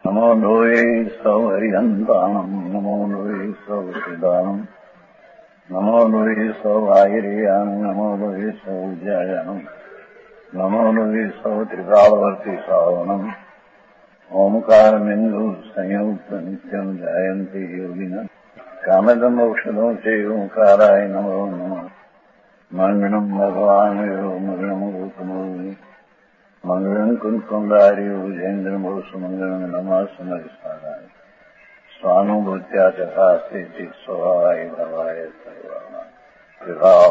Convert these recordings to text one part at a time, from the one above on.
नमो लोये सौहरिहन्ताणम् नमो लोये सौहृदानम् नमो लोये सौभागिर्यानम् नमो लोये सौज्यायानम् नमो लोये सौत्रिकालवर्ति सावनम् ओंकारमिन्दु संयुक्त नित्यम् जायन्ति योगिनः कामदम् औषधो च ओंकाराय नमो नमः मङ्गलम् भगवान् यो मङ्गलम् गौतमो मंगलम कुंकुंडारी उजेन्द्रमो सुमंगलम नमः समरिसाराय स्वानुभूत्या चकास्ते स्वभावाय भवाय सर्वाना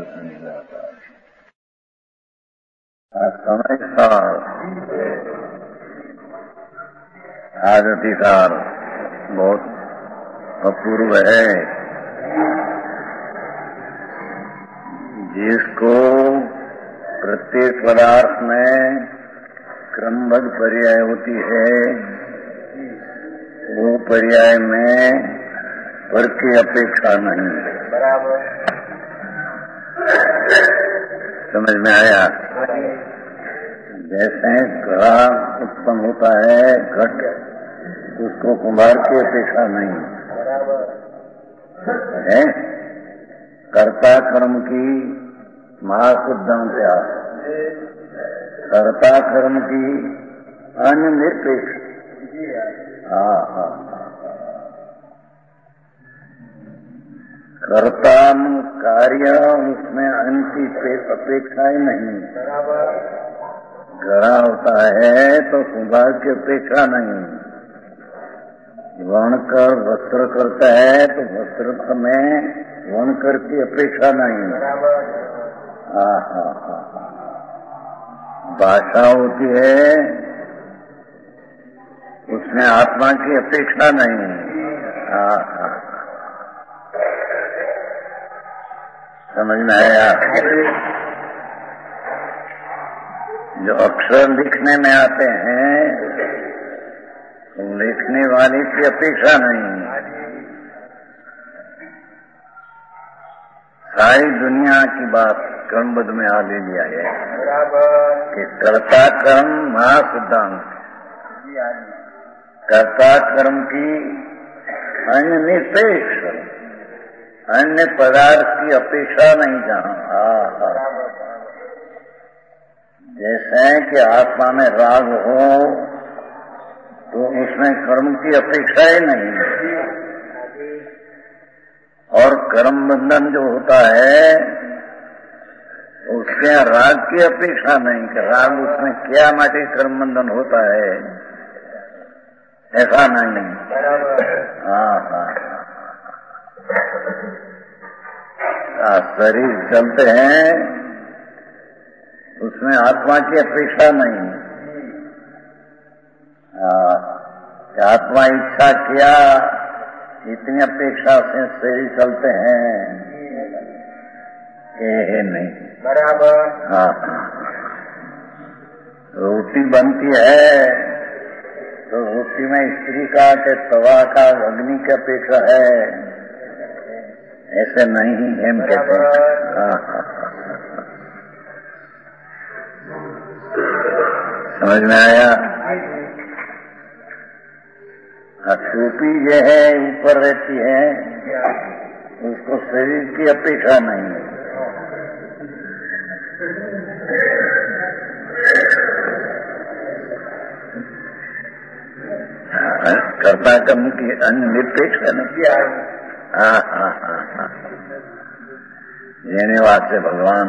समय सार आज अधिकार बहुत अपूर्व है जिसको प्रत्येक पदार्थ में क्रमबद्ध पर्याय होती है वो पर्याय में पर की अपेक्षा नहीं। बराबर समझ में आया। जैसे घड़ा उत्पन्न होता है घट उसको कुम्हार की अपेक्षा नहीं है। कर्ता कर्म की महाशुद्धांत्या कर्ता कर्म की अनिरपेक्ष कर्ता कार्य उसमें अंति अपेक्षा ही नहीं। घड़ा होता है तो कुम्हार की अपेक्षा नहीं। वणकर वस्त्र करता है तो वस्त्र में वणकर की अपेक्षा नहीं। भाषा होती है उसमें आत्मा की अपेक्षा नहीं। समझ में आया। जो अक्षर लिखने में आते हैं तो लिखने वाले की अपेक्षा नहीं। सारी दुनिया की बात कर्मबद्ध में आ ले लिया है कि कर्ता कर्म महासिद्धांत कर्ता कर्म की अन्य निरपेक्ष अन्य पदार्थ की अपेक्षा नहीं। जहाँ जैसे कि आत्मा में राग हो तो उसमें कर्म की अपेक्षा ही नहीं। और कर्म बंधन जो होता है उसके राग की अपेक्षा नहीं कि राग उसमें क्या माटे कर्म बंधन होता है ऐसा नहीं। शरीर चलते हैं उसमें आत्मा की अपेक्षा नहीं। आत्मा इच्छा किया इतनी अपेक्षा से शरीर चलते हैं ये नहीं। बराबर। रोटी बनती है तो रोटी में स्त्री का के तवा का अग्नि की अपेक्षा है ऐसे नहीं हम कहते हैं। समझ में आया। टोपी जो है ऊपर रहती है उसको शरीर की अपेक्षा नहीं। कर्ता कर्म की अन्य निरपेक्ष नहीं। जेने बात से भगवान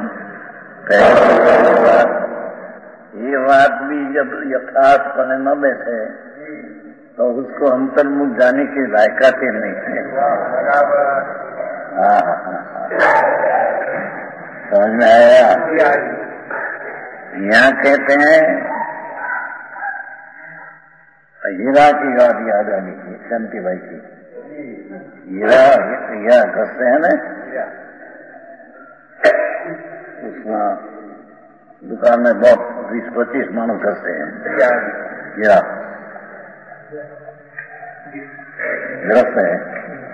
ये बात भी जब यथार्थ पने न बैठे तो उसको अंतर्मुख जाने की लायकात ही नहीं है। समझ में आया। यहाँ कहते हैं हीरा की बात याद आनी थी शांति भाई की। हीरा घसते हैं ना उसमें दुकान में बहुत 20-25 मानव घसते हैं हीरा घसते हैं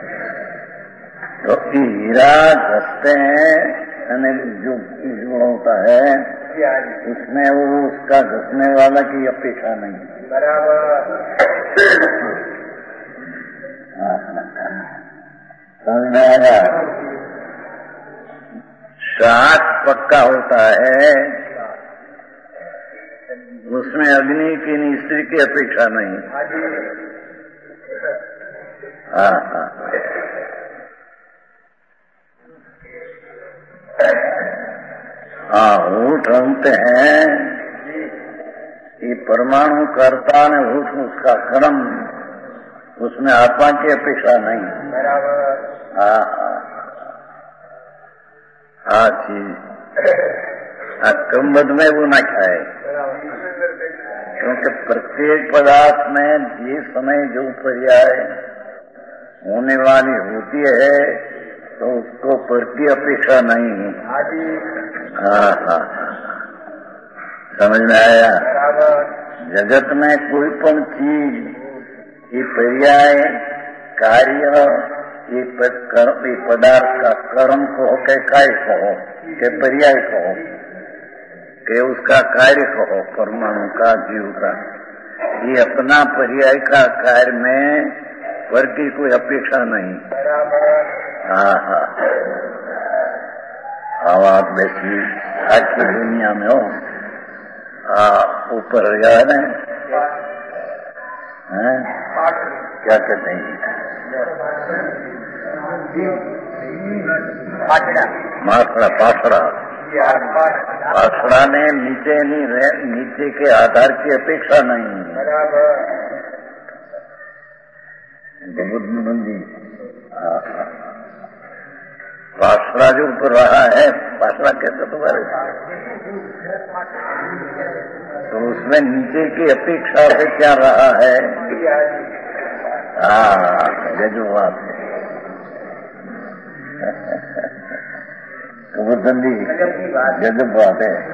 तो हीरा घसते हैं जो होता है उसमें वो उसका घसने वाला की अपेक्षा नहीं। बराबर। समझ में आया? शाक पक्का होता है, उसमें अग्नि की स्त्री की अपेक्षा नहीं। हाँ हाँ हाँ, ऊँट रंगते हैं कि परमाणु कर्ता ने ऊँट उसका कर्म, उसमें आत्मा की अपेक्षा नहीं। हाँ हाँ चीज क्रमबद्ध में वो न खाए, क्योंकि प्रत्येक पदार्थ में जिस समय जो पर्याय होने वाली होती है तो उसको पर की अपेक्षा नहीं। हाँ हाँ, समझ में आया? जगत में कोई पण चीज ये पर्याय कार्य ये पदार्थ का कर्म कहो के कार्य कहो के पर्याय कहो के उसका कार्य कहो, परमाणु का जीव का, ये अपना पर्याय का कार्य में पर की कोई अपेक्षा नहीं। हाँ हाँ, अब आप देखिए आज की दुनिया में हो ऊपर गया ना, क्या कहते हैं पाथड़ा पाथड़ा ने नीचे नहीं, नीचे के आधार की अपेक्षा नहीं। बुद्धि पाथड़ा जो ऊपर रहा है, पाथड़ा कहते तुम्हारे, तो उसमें नीचे की अपेक्षा से क्या रहा है? ये जो बात है बुद्धि गजब बात है।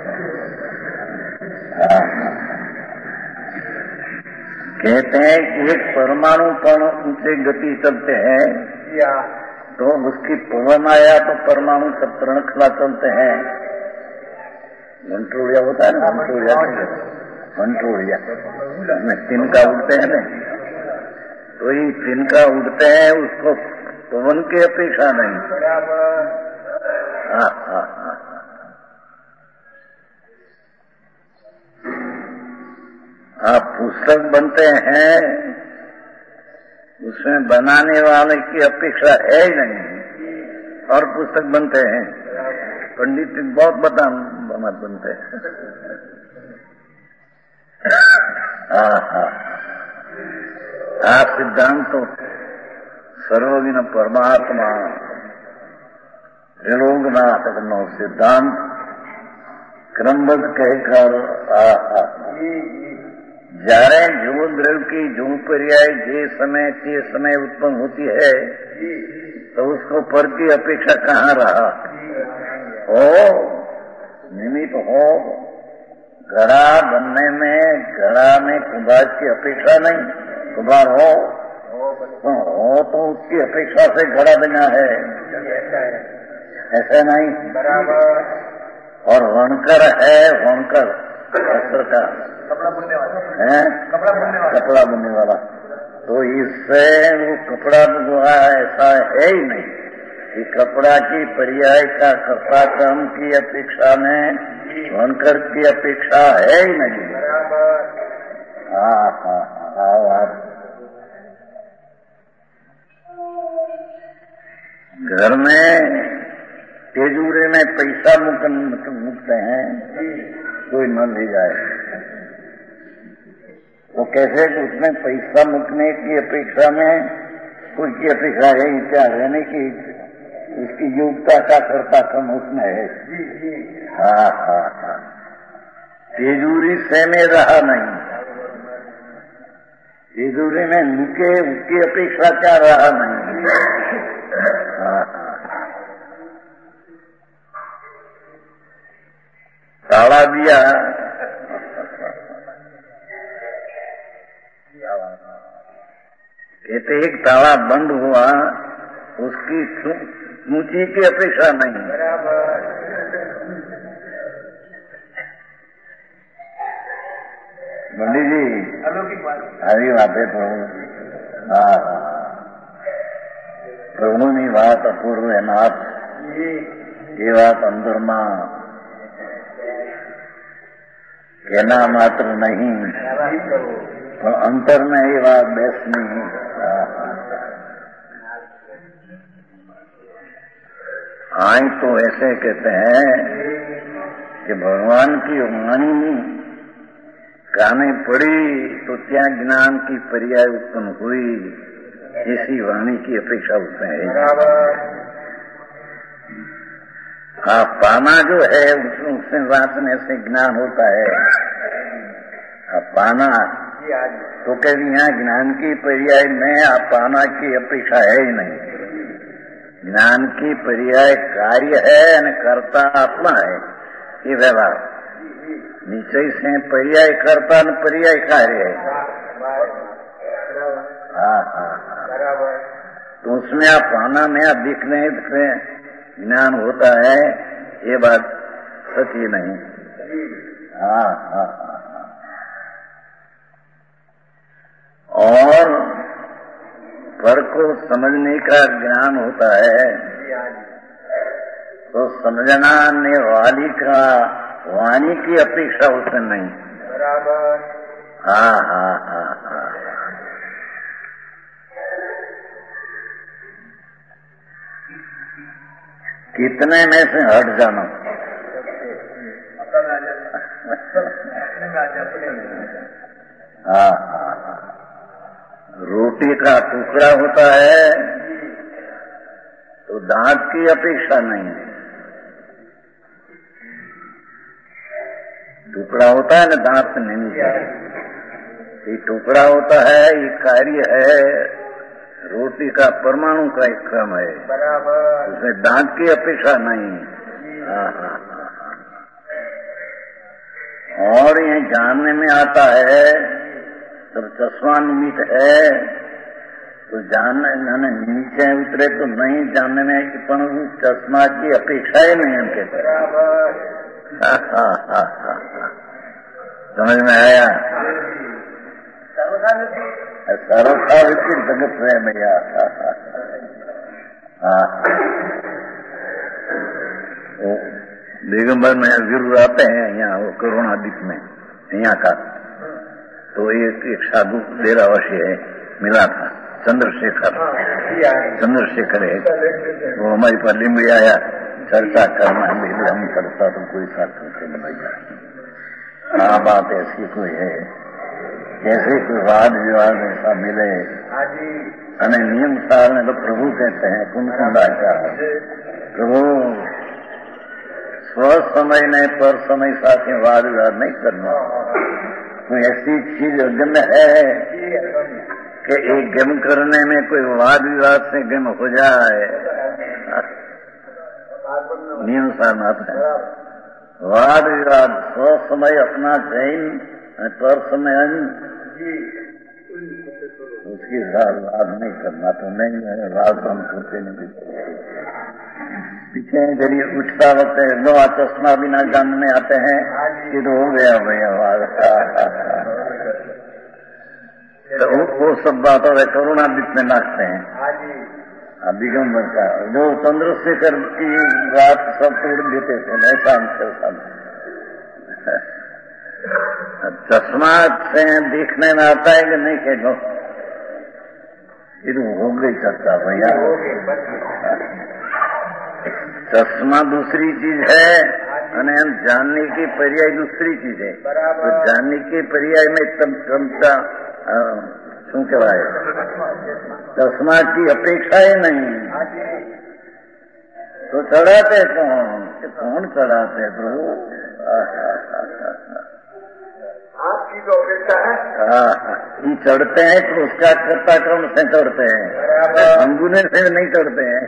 कहते हैं कि एक परमाणु पण ऊंचे गति चलते हैं तो उसकी पवन आया तो परमाणु सब तरणखला चलते हैं। मंटोड़िया होता है ना, मंटोड़िया उसमें तिनका उड़ते हैं ना, तो ये तिनका उड़ते हैं, उसको पवन की अपेक्षा नहीं। हाँ हाँ हाँ, पुस्तक बनते हैं, उसमें बनाने वाले की अपेक्षा है ही नहीं, और पुस्तक बनते हैं। पंडित बहुत बनते हैं। सिद्धांत तो सर्वज्ञ परमात्मा त्रिलोकनाथ नो सिद्धांत क्रमबद्ध कहकर જ્યારે जो द्रव्य की जो पर्याय जे समय ते समय उत्पन्न होती है तो उसको पर की अपेक्षा कहाँ रहा? हो निमित्त हो, घड़ा बनने में घड़ा में कुंभार की अपेक्षा नहीं, कुंभार हो तो उसकी अपेक्षा से घड़ा बना है, ऐसा नहीं। बराबर। और वणकर है, वणकर वस्त्र का कपड़ा बुनने वाला है, कपड़ा बुनने वाला, तो इससे वो कपड़ा बुना ऐसा है ही नहीं कि कपड़ा की पर्याय का कर्ता क्रम की अपेक्षा में वणकर की अपेक्षा है ही नहीं। हाँ हाँ हाँ, घर में तेजूरे में पैसा मुकते हैं, कोई न ले जाए, वो कैसे उसमें पैसा मुकने की अपेक्षा में कोई की अपेक्षा है क्या रहने की, उसकी योग्यता का कर्ता कम उसमें है। हाँ हाँ हाँ, तेजूरी से में रहा नहीं, तेजूरी में मुके उसकी अपेक्षा क्या रहा नहीं। हाँ हाँ, ताला दिया, कहते एक ताला बंद हुआ, उसकी ऊंची की अपेक्षा नहीं। पंडित जी આવી વાતે પ્રભુ પ્રભુની વાત અપૂર્વ નાથ એ વાત અંદરમાં એના માત્ર નહીં પણ અંતર में ये बात बैसनी आई तो ऐसे कहते हैं कि भगवान की वाणी काने पड़ी तो क्या ज्ञान की पर्याय उत्पन्न हुई, ऐसी वाणी की अपेक्षा उसमें है। आप पाना जो है उससे वाचने से ज्ञान होता है। आप पाना तो कभी यहाँ ज्ञान की पर्याय में आप पाना की अपेक्षा है ही नहीं। ज्ञान की पर्याय कार्य है और कर्ता आत्मा है, ये व्यवहार निश्चय से पर्याय कर्ता न पर्याय कार्य है। हाँ हाँ तो उसमें आप पाना में आप दिखने से ज्ञान होता है, ये बात सच्ची नहीं। हाँ हाँ और पर को समझने का ज्ञान होता है तो समझना ने वाली का वाणी की अपेक्षा उससे नहीं। बराबर। हाँ हाँ हाँ हाँ कितने में से हट जाना। हाँ हाँ रोटी का टुकड़ा होता है तो दांत की अपेक्षा नहीं। टुकड़ा होता है ना दांत से नहीं निकलता, ये टुकड़ा होता है, ये कार्य है। रोटी का परमाणु का एक क्रम है, बराबर। उसमें दांत की अपेक्षा नहीं। और ये जानने में आता है जब चश्मा निमित्त है तो जानने नीचे उतरे तो नहीं जानने में कि पर चश्मा की अपेक्षा ही नहीं हम कहते। समझ में आया? सर्वसावित्री जगत है भैया। दिगंबर में गुरु आते हैं यहाँ वो कोरोना द्वीप में यहाँ का, तो एक साधु डेरावासी है मिला था चंद्रशेखर है, वो हमारी पर लिंबी आया चर्चा करना हम करता तो कोई साथ नहीं। हाँ बात ऐसी कोई है जैसे कोई वाद विवाद ऐसा मिले अने नियम सार में तो प्रभु कहते हैं कुंडाचार प्रभु स्व समय ने पर समय साथ में वाद विवाद नहीं करना। कोई ऐसी चीज गम है कि एक गम करने में कोई वाद विवाद से गम हो जाए, नियम सारनाथ है। वाद विवाद स्व समय अपना जैन पर समय उसके साथ वाद नहीं करना। तो नहीं है वाद हम करते नहीं। पीछे जरिए उठता वक्त दो चश्मा बिना जानने आते हैं कि तो हो गया भैया वाद। तो वो सब बातों में करुणा द्वीप में नाचते हैं। दिगंबर का जो चंद्रशेखर की बात सब तोड़ देते थे ऐसा चश्मा से देखने में आता है कि नहीं कहो फिर हो गई चर्चा भैया। चश्मा दूसरी चीज है और जानने की पर्याय दूसरी चीज है। तो जानने की पर्याय में एकदम क्षमता शू कहवाय चश्मा की अपेक्षा ही नहीं। तो चढ़ाते कौन चढ़ाते प्रभु? आपकी तो अपेक्षा है। हम चढ़ते हैं तो उसका कर्ता क्रम से चढ़ते हैं, अंगुने से नहीं चढ़ते हैं।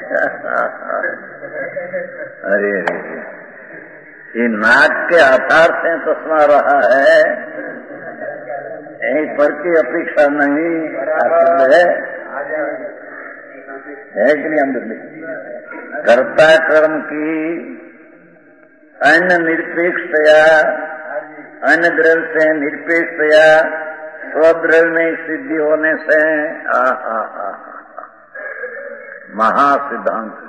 अरे ये नाक के आधार से चश्मा रहा है, यहीं पर की अपेक्षा नहीं है कि नहीं? अंदर कर्ता कर्म की अन्य निरपेक्षतया अन्य द्रव्य से निरपेक्ष या स्वद्रव्य में सिद्धि होने से महासिद्धांत।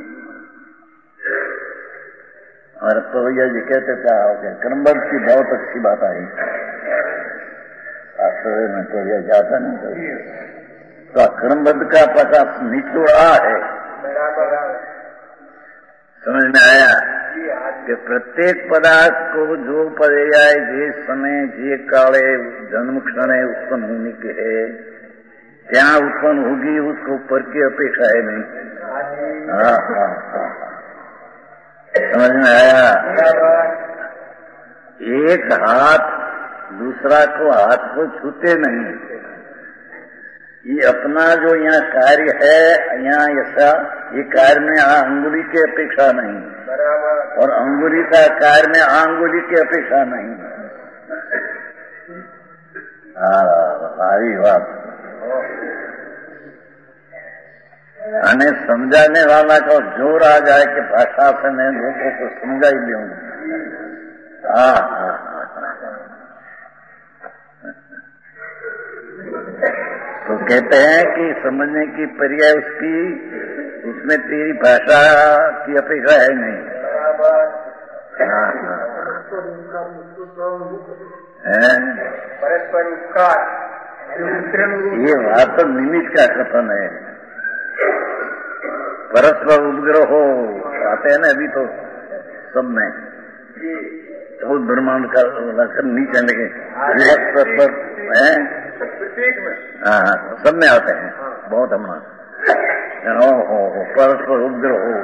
और तो भैया जी कहते क्या हो गया, क्रमबद्ध की बहुत अच्छी बात आई। में तो यह जाता नहीं तो क्रमबद्ध का प्रकाश निचोड़ा है। समझ में आया कि प्रत्येक पदार्थ को जो पर्याय जिस समय जे काले जन्म क्षण उत्पन्न होने के है क्या उत्पन्न होगी, उसको ऊपर की अपेक्षा है नहीं। हाँ। समझ में आया। एक हाथ दूसरा को हाथ को छूते नहीं। ये अपना जो यहाँ कार्य है, यहाँ ऐसा ये कार्य में अंगुली की अपेक्षा नहीं, और अंगुली का कार्य में अंगुली की अपेक्षा नहीं। सारी बात अने समझाने वाला का जोर आ जाए कि भाषा से मैं लोगों को समझा ही लूंगा। तो कहते हैं कि समझने की पर्याय उसकी, उसमें तेरी भाषा की अपेक्षा है नहीं। परस्पर उपकार, ये बात तो निमित्त का कथन है। परस्पर उपग्रह हो आते हैं ना अभी तो सब में, तो ब्रह्मांड का नीचे लगे परस्पर है। हाँ, सब में आते हैं बहुत हमारा। परस्पर उपग्रह हो,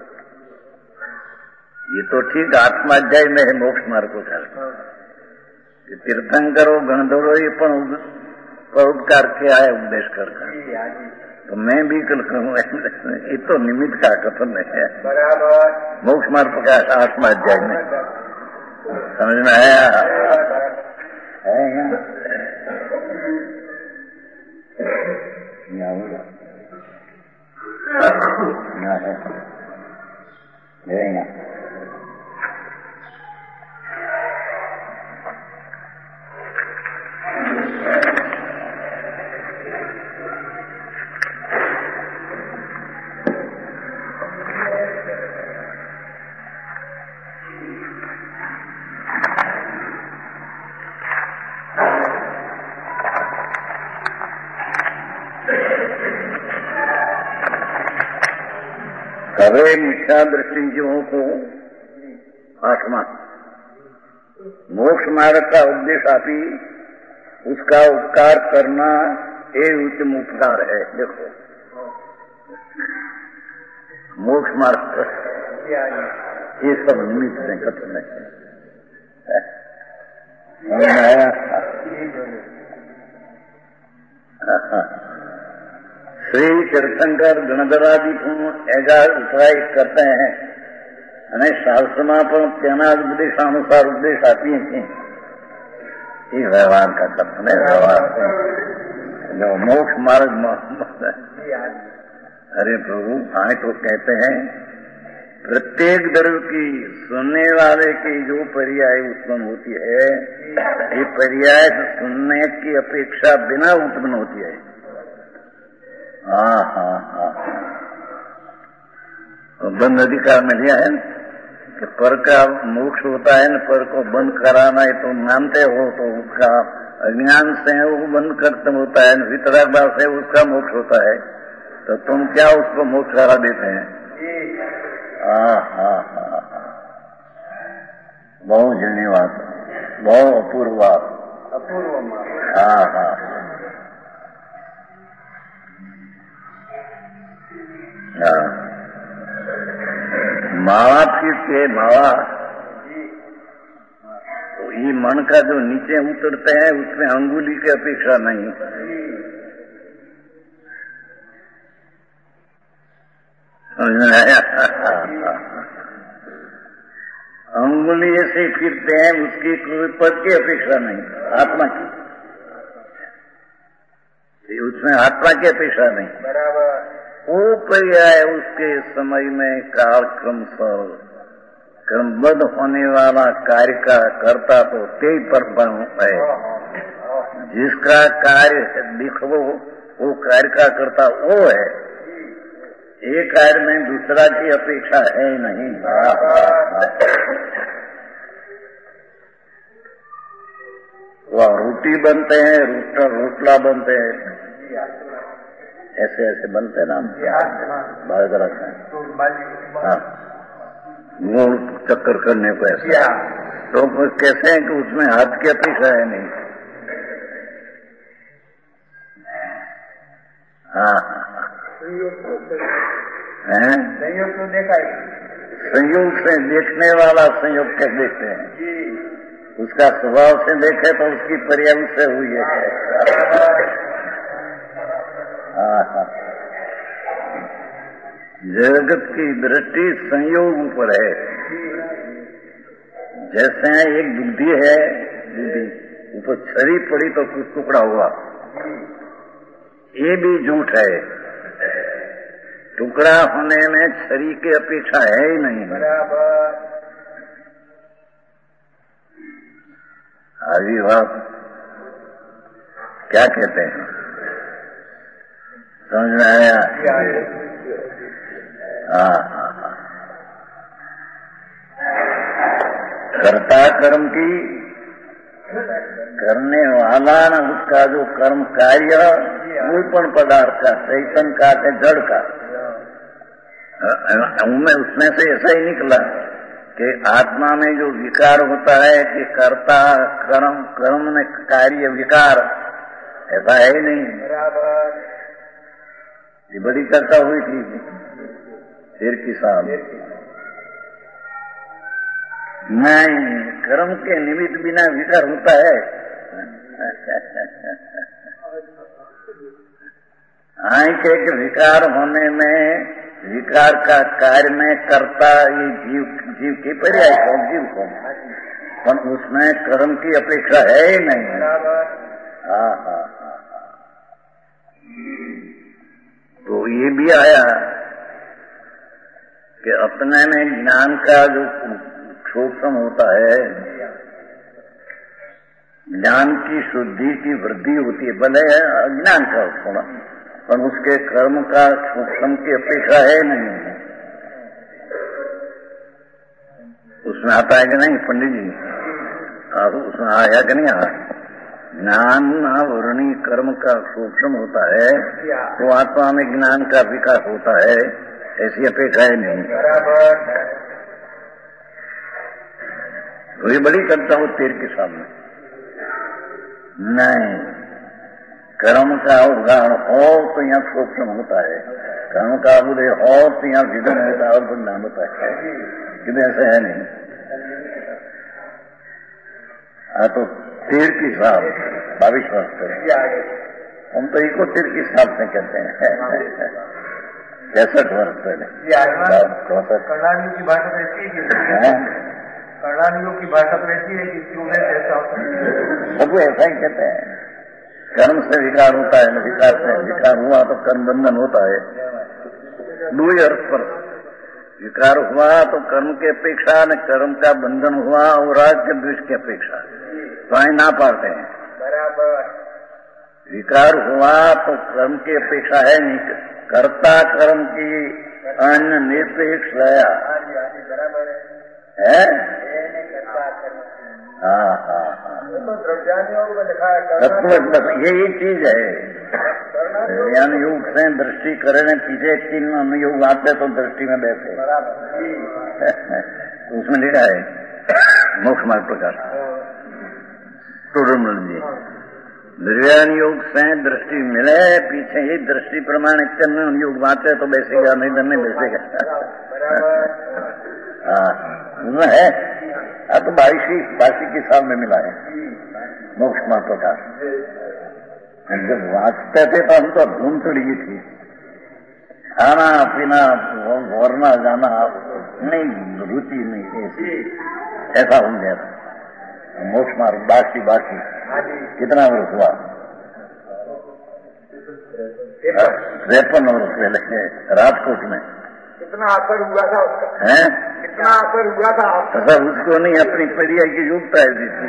ये तो ठीक आत्माध्याय में है मोक्ष मार्ग का। तीर्थंकरो गणधरो ये परोपकार किया है उपदेश कर, तो मैं भी कल कहूँगा ये तो निमित्त का कथन है। मोक्ष मार्ग प्रकाश आत्माध्याय में समझ में आया है। करे मिथ्या दृष्टि जीवों को 8वां मोक्ष मार्ग का उद्देश्य आपी उसका उपकार करना एक उत्तम उपकार है। देखो मोक्ष मार्ग ये सब निमित्त है, कथन है। श्री तीर्थंकर गणधरादि ऐसा उपाय करते हैं અને શાસ્ત્રમાં પણ તેના ઉપદેશાનુસાર ઉપદેશ આપીએ છીએ। એ વ્યવહાર કરતા મને વ્યવહાર जो मोक्ष मार्ग अरे प्रभु आए तो कहते हैं प्रत्येक द्रव्य की सुनने वाले की जो पर्याय उत्पन्न होती है ये पर्याय सुनने की अपेक्षा बिना उत्पन्न होती है। तो बंद अधिकार में लिया है कि पर का मोक्ष होता है न, पर को बंद कराना है तो मानते हो तो उसका अज्ञान से वो बंद खत्म होता है, वितराग भाव से उसका मोक्ष होता है, तो तुम क्या उसको मोक्ष करा देते हैं। बहुत धन्यवाद, बहुत अपूर्व बात। मावा फिर के मावा तो ये मन का जो नीचे उतरते हैं उसमें अंगुली की अपेक्षा नहीं। अंगुली ऐसे फिरते हैं उसकी कोई पद की अपेक्षा नहीं, आत्मा की, उसमें आत्मा की अपेक्षा नहीं। बराबर वो पर्याय उसके समय में कालक्रम कर्मबद्ध होने वाला कार्य का करता तो ते परब्रह्म है। जिसका कार्य दिखो वो कार्य का करता वो है। एक कार्य में दूसरा की अपेक्षा है नहीं। वह रोटी बनते हैं, रोटला बनते हैं, ऐसे ऐसे बनते ना बाजार में। हाँ, गोल चक्कर करने को ऐसा तो कैसे हैं कि उसमें हाथ की अपेक्षा है नहीं। हाँ संयोग तो देखा ही, संयोग से देखने वाला संयोग कह देते हैं। उसका स्वभाव से देखे तो उसकी पर्याय से हुई है। जगत की दृष्टि संयोग पर है। जैसे एक बुद्धि है, बुद्धि ऊपर छड़ी पड़ी तो कुछ टुकड़ा हुआ, ये भी झूठ है। टुकड़ा होने में छड़ी की अपेक्षा है ही नहीं। आविर्भाव क्या कहते हैं, समझ में आया? कर्ता कर्म की, करने वाला न उसका जो कर्म कार्य मूलपण पदार्थ का, चैतन का, जड़ का, उसमें से ऐसा ही निकला कि आत्मा में जो विकार होता है कि कर्ता कर्म, कर्म में कार्य विकार, ऐसा है ही नहीं। ये बड़ी चर्चा हुई थी शेर की साहब। नहीं, कर्म के निमित्त बिना विकार होता है। आंख के विकार होने में, विकार का कार्य में करता ये जीव की पर्याय कौन, जीव कौन, पर उसमें कर्म की अपेक्षा है ही नहीं। तो ये भी आया कि अपने में ज्ञान का जो क्षोभम होता है, ज्ञान की शुद्धि की वृद्धि होती है, भले अज्ञान का थोड़ा, पर उसके कर्म का सूक्ष्म की अपेक्षा है नहीं। उसमें आता है कि नहीं पंडित जी? उसमें आया कि नहीं आया? ज्ञान वर्णी कर्म का सूक्ष्म होता है तो आत्मा में ज्ञान का विकास होता है, ऐसी अपेक्षा है नहीं। तो ये बड़ी चर्चा हो तेर के सामने। नहीं, कर्म का उदाहरण हो तो यहाँ सूक्ष्म होता है, कर्म का उदय हो तो यहाँ विघन होता है और परिणाम होता है, कितने ऐसे है नहीं। तो तीर की साल 22 वर्ष से, हम तो इको तीर की साल से कहते हैं 65 वर्ष पहले। कर्णानियों की भाषा ऐसी है, कर्णानियों की भाषा तो ऐसी है कि क्यों ऐसा होता है, सब ऐसा ही कहते हैं। कर्म से विकार होता है, विकार से विकार हुआ तो कर्म बंधन होता है। 2 अर्थ पर विकार हुआ तो कर्म की अपेक्षा, न कर्म का बंधन हुआ और राग के द्वेष की अपेक्षा, तो आए ना पाते हैं। बराबर। विकार हुआ तो कर्म की अपेक्षा है नहीं, कर्ता कर्म की अन्य निरपेक्ष रहा है। यही चीज है। ज्ञान योग से दृष्टि करने पीछे 3 अनुयोग आते तो दृष्टि में बैठे उसमें लिखा है मोक्ष मार्ग प्रकाश टूरमल जी, निर्व्यान योग से दृष्टि मिले पीछे ही दृष्टि प्रमाणित करने योग बातें तो बैसेगा, नहीं तो नहीं बैसेगा। है तो 22 के साल में मिला है मोक्ष मार्ग प्रकाश। जब वाँचते थे तो हमको धूम चढ़ी थी, खाना पीना वरना जाना नहीं, रुचि नहीं, ऐसा हो गया था। मोक्ष मार्ग बाकी कितना वर्ष हुआ? 53 वर्ष पहले राजकोट में कितना असर हुआ था उसका? है कितना असर हुआ था? असर उसको नहीं, अपनी परिया की योग्यता है जिसकी।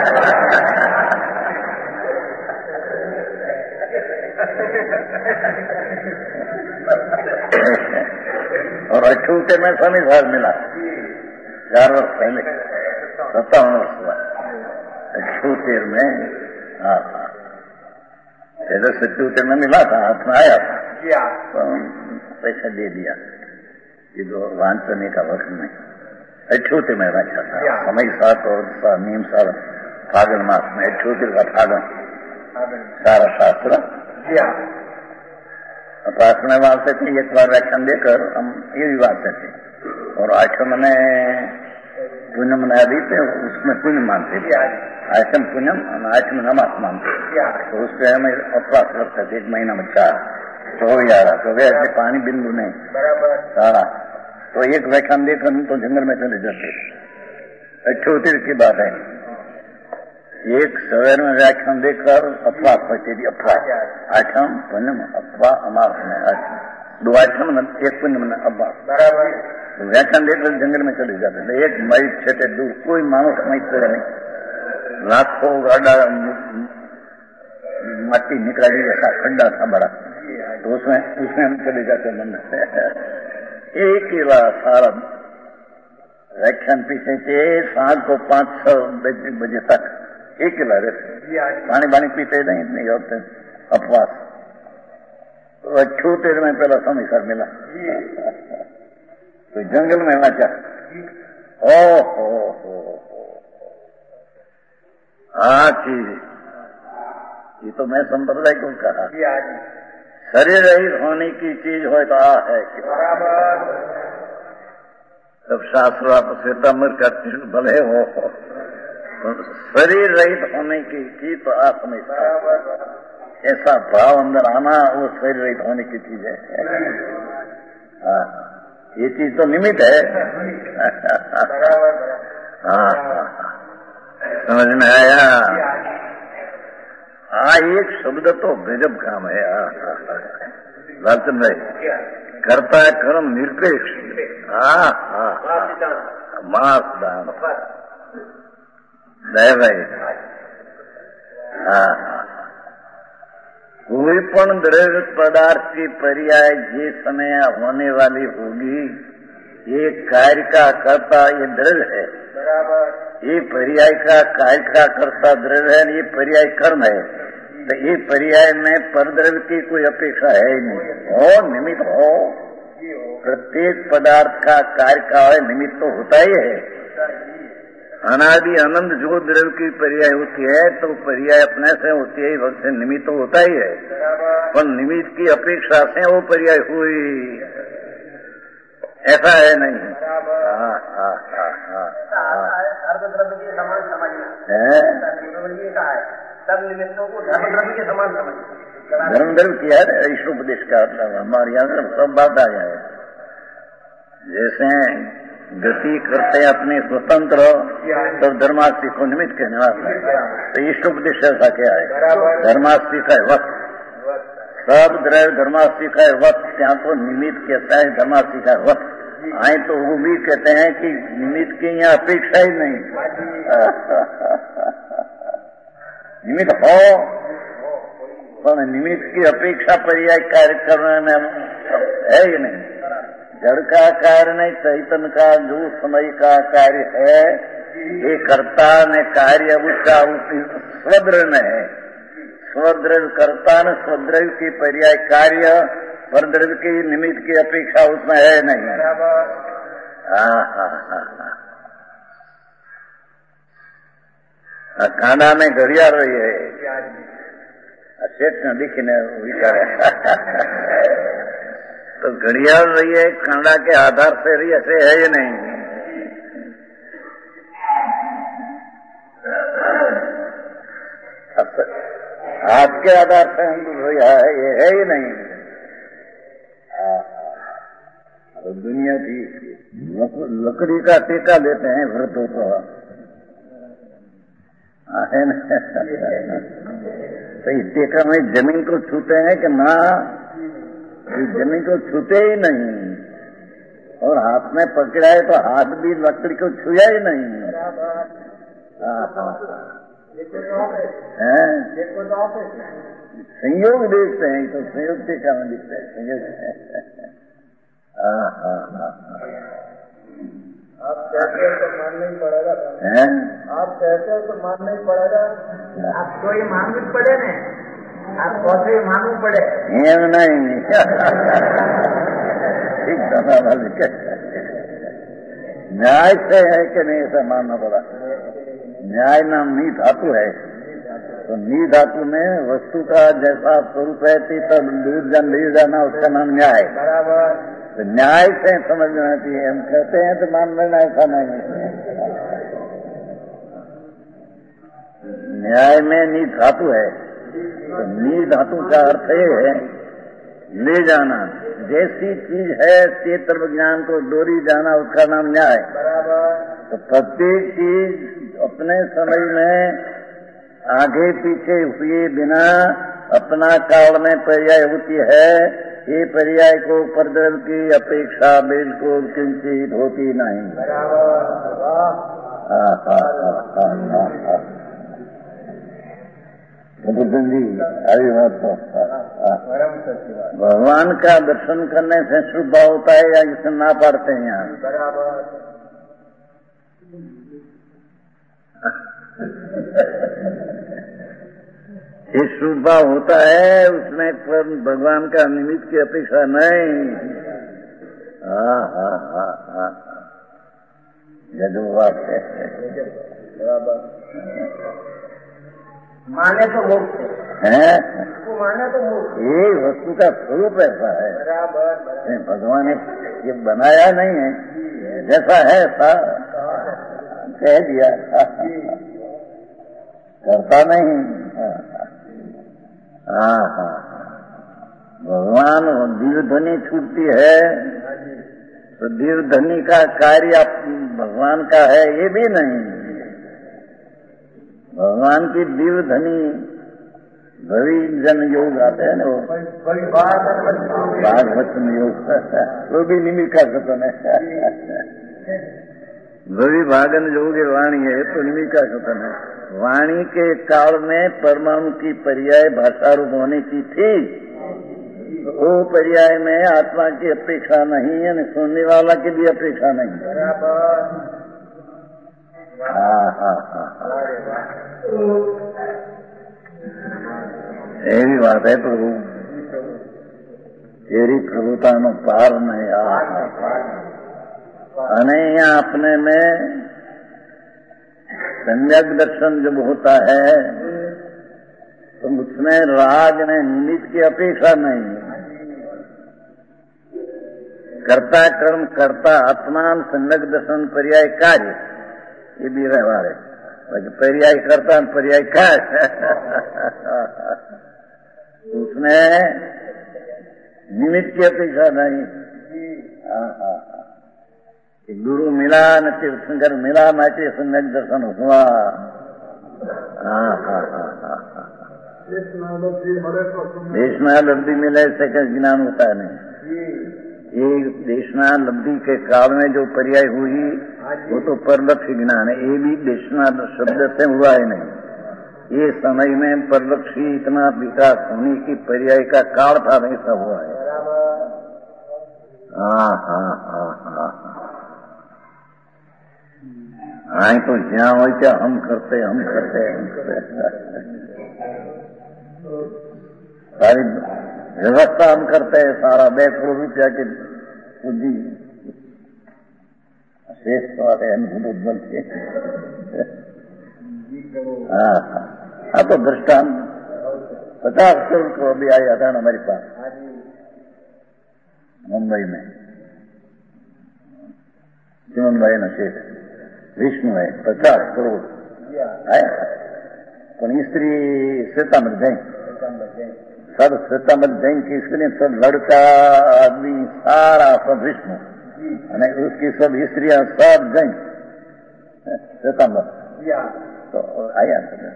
और अठूटे में स्वामी साहब मिला 4 वर्ष पहले, 57 वर्ष हुआ 78 में। हाँ हाँ, पहले 77 में मिला था, हाथ में आया था तो पैसा दे दिया। ये दो वांचने का वक्त नहीं, 78 में रखा था। समय 7 और नीम साल फागुन मास में 78 का फागुन सारा शास्त्र प्रार्थना वालते थे। एक बार व्याख्यान देकर हम ये भी वालते थे। और आश्रम में पुण्य मनादी थे, उसमें पुण्य मानते थे। आश्रम पुण्यम और आश्रम नमाज मानते। तो उस पर हमें उपवास रखते थे 1 महीना में 4 तो हो जा रहा। तो वैसे पानी बिंदु नहीं सारा। तो एक व्याख्यान देकर हम तो जंगल में चले जाते। 78 की बात है। एक सवेर में व्याख्यान देकर अपवास पढ़ती थी। अपवास आठम पुण्यम अथवा अमास में 2 आठम 1 पुण्य में अपवास बराबर। तो व्याख्यान देकर जंगल में चले जाते थे। 1 मील 6 दूर कोई मानुष नहीं थे नहीं। लाखों गाड़ा मट्टी निकाली जैसा खड्डा था बड़ा। तो उसमें हम चले जाते मन से। एक ही बार सारा व्याख्यान पीछे थे। शाम को 5-6 बजे तक एक ही बार पानी पीते नहीं इतनी होते अपवास। तो 78 में पहला समय सर मिला तो जंगल में नाचा। हो हाँ चीज ये तो मैं संप्रदाय को कहा। शरीर रहित होने की चीज हो तो है तब शास्त्र आप श्वेतांबर का भले हो। शरीर रहित होने की चीज तो आप समझता ऐसा भाव अंदर आना वो शरीर रहित होने की चीज है। हाँ ये चीज तो निमित्त है। हाँ समझ में आया। हाँ एक शब्द तो गजब काम है। लालचंद भाई करता है कर्म निरपेक्ष। हाँ मास दान दया भाई। कोई पण द्रव्य पदार्थ की पर्याय जिस समय होने वाली होगी ये कार्य का कर्ता ये द्रव्य है। ये पर्याय का कार्य का कर्ता द्रव्य है। ये पर्याय कर्म है। तो ये पर्याय में परद्रव्य की कोई अपेक्षा है ही नहीं। हो निमित्त हो प्रत्येक पदार्थ का कार्य का निमित्त तो होता ही है। अनादि अनंत जो द्रव्य की पर्याय होती है तो पर्याय अपने से होती है, वक्त से निमित्त तो होता ही है। पर निमित्त की अपेक्षा से वो पर्याय हुई ऐसा है नहीं। अर्धद्रव्य के समान समझना है। सब निमित्तों को धर्मद्रव्य के समान समझना। धर्मद्रव्य किया है ईश्वरोपदेश का मतलब हमारे यहाँ सब बात आ जाए। जैसे गति करते अपने स्वतंत्र तो धर्मास्ती को निमित्त कहने वाला। तो ईश्वरोपदेश ऐसा क्या है? धर्मास्ती का है वक्त सब द्रव्य धर्मास्ती का है वक्त। यहाँ तो निमित्त कहता है धर्मास्ती का वक्त। आए तो वो भी कहते हैं कि निमित्त की यहाँ अपेक्षा ही नहीं। निमित्त हो पर निमित्त की अपेक्षा पर्याय कार्य करने में है ही नहीं। जड़ का कार्य नहीं, चैतन्य का जो समय का कार्य है ये कर्ता ने कार्य उसका स्वद्रव्य में है। स्वद्रव्य कर्ता ने स्वद्रव्य की पर्याय कार्य परद्रव्य की निमित्त की अपेक्षा उसमें है नहीं। कांडा में घड़ियाल रही है सेठ ने दिखने विचार तो घड़ियाल रही है कांडा के आधार से रही ऐसे है ये नहीं। हाथ के आधार से हम रही है ये है ही नहीं। दुनिया की लकड़ी का टेका देते हैं व्रतों को है ना। तो इस टेका में जमीन को छूते हैं कि ना जमीन को छूते ही नहीं। और हाथ में पकड़ा है तो हाथ भी लकड़ी को छुआ ही नहीं। संयोग देखते हैं तो संयोग के कारण दिखते हैं, संयोग। आप कहते हो तो मानना ही पड़ेगा। आप कहते हो तो मानना ही पड़ेगा। आप तो ये मानना ही पड़े ना, आप कैसे मानना पड़े। नहीं ठीक न्याय से है कि नहीं, ऐसा मानना पड़ा। न्याय नाम नी धातु है, तो नी धातु में वस्तु का जैसा स्वरूप है तब दूर ले जाना उसका नाम न्याय। बराबर। तो न्याय से समझना चाहिए। हम कहते हैं तो मान लेना, ऐसा नहीं है। न्याय में नी धातु है, तो नी धातु का अर्थ ये है ले जाना। जैसी चीज है क्षेत्र ज्ञान को डोरी जाना, उसका नाम न्याय। तो प्रत्येक चीज अपने समय में आगे पीछे हुए बिना अपना काल में पर्याय होती है। ये पर्याय को परदल की अपेक्षा बिल्कुल किंचित होती नहीं। जी अभी बात तो भगवान का दर्शन करने से शुभ भाव होता है या इसे ना पढ़ते हैं यहाँ? ये शुभ भाव होता है, उसमें पर भगवान का निमित्त की अपेक्षा नहीं। जदू बात है। माने तो मोक्ष है, माने तो मोक्ष। ये वस्तु का स्वरूप ऐसा है। बराबर। भगवान ने ये बनाया नहीं है, जैसा है ऐसा कह दिया, करता नहीं। भगवान दिव्य ध्वनि छूटती है तो दिव्य ध्वनि का कार्य भगवान का है, ये भी नहीं। भगवान की दिव्य ध्वनि भवि जन योग आते हैं ना, वो भागवत योग, वो भी निमित्त का कथन है। भवि भागन योग वाणी है तो निमित्त का कथन है। वाणी के काल में परमाणु की पर्याय भाषा रूप होने की थी, वो पर्याय में आत्मा की अपेक्षा नहीं है, सुनने वाला की भी अपेक्षा नहीं। એવી વાત है प्रभु, तेरी प्रभुता में पार नहीं आ। अने यहाँ अपने में सम्यक दर्शन जब होता है तो उसमें राग ने निमित्त की अपेक्षा नहीं। कर्ता कर्म कर्ता आत्मान सम्यक दर्शन पर्याय कार्य, ये भी व्यवहार है। पर्याय करता पर्याय कार्य उसमें निमित्त की अपेक्षा नहीं। गुरु मिला न तीर्थंकर मिला नाचे सम्यक दर्शन हुआ। देशना लब्धि मिले से ज्ञान होता है नहीं। ये देशना लब्धि के काल में जो पर्याय हुई वो तो परलक्ष ज्ञान है, ये भी देशना शब्द से हुआ है नहीं। ये समय में परलक्षी इतना विकास होने की पर्याय का काल था, ऐसा हुआ है। हाँ तो ज्યાં હોય ત્યાં हम करते सारी व्यवस्था हम करते हैं। सारा 2 करोड़ रुपया की पूंजी शेष वाले अनुभूत बनते। हाँ तो दृष्टांत 50 करोड़ को अभी आया था हमारे पास मुंबई में। जीवन भाई न शेख विष्णु है 50 करोड़ आया। स्त्री सीतामढ़ जैन सब सीतामढ़ जैन की स्त्री, सब लड़का आदमी सारा सब विष्णु, उसकी सब स्त्रियां सब जैन सीतामढ़। तो आया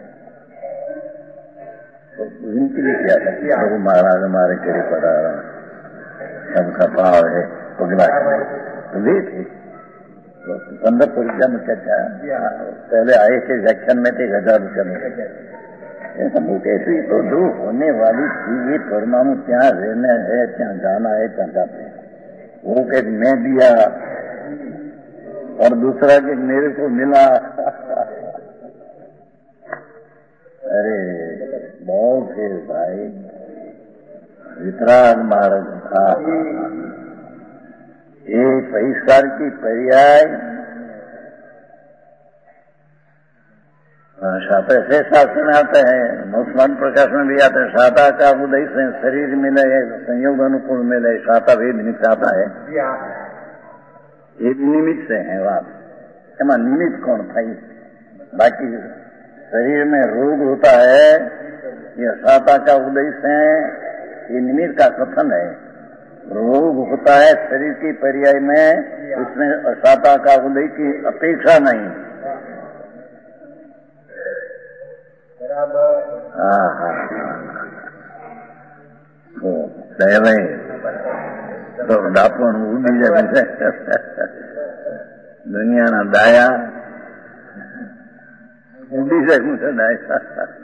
तो उनके लिए क्या था, प्रभु महाराज हमारे करे पड़ा सबका भाव है पगला हुई थी 1500 रुपया में क्या पहले आए थे व्याख्यान में थे 1000 रुपया में ऐसी तो जो होने वाली चीज ये परमाणु क्या रहना है, क्या जाना है, क्या जाते हैं। वो एक मैं दिया और दूसरा कि मेरे को मिला। अरे बहुत है भाई, वितराग मार्ग था। ये पैसा की पर्याय पैसे शास्त्र में आते हैं, मुस्लिम प्रकाश में भी आते हैं। शाता का उदय से शरीर मिले, संयोग अनुकूल मिले, शाता भी निमित्त आता है। ये निमित्त से है बात। एमा निमित्त कौन था? बाकी शरीर में रोग होता है, ये शाता का उदय से, ये निमित्त का कथन है। रोग होता है शरीर की पर्याय में, उसमें शाता का उदय की अपेक्षा नहीं। हाँ हाँ भाई तो ડાપણ ઉડી જાય દુનિયાના દાયા ઉડી જાય દાયા।